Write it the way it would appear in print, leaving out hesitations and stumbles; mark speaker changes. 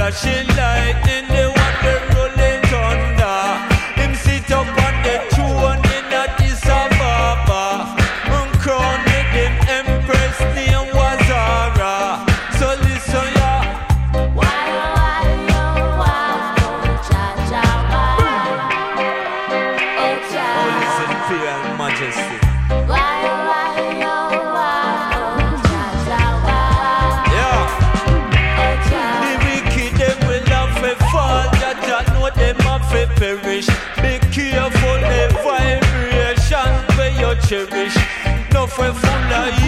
Speaker 1: flashing lightning, the one we rolling thunder. Him sit up on the throne in Addis Ababa. Crowned with him empress name was Zara. So listen ya. Oh, listen, Imperial Majesty. Perish. Be careful the vibration where you cherish. No for full of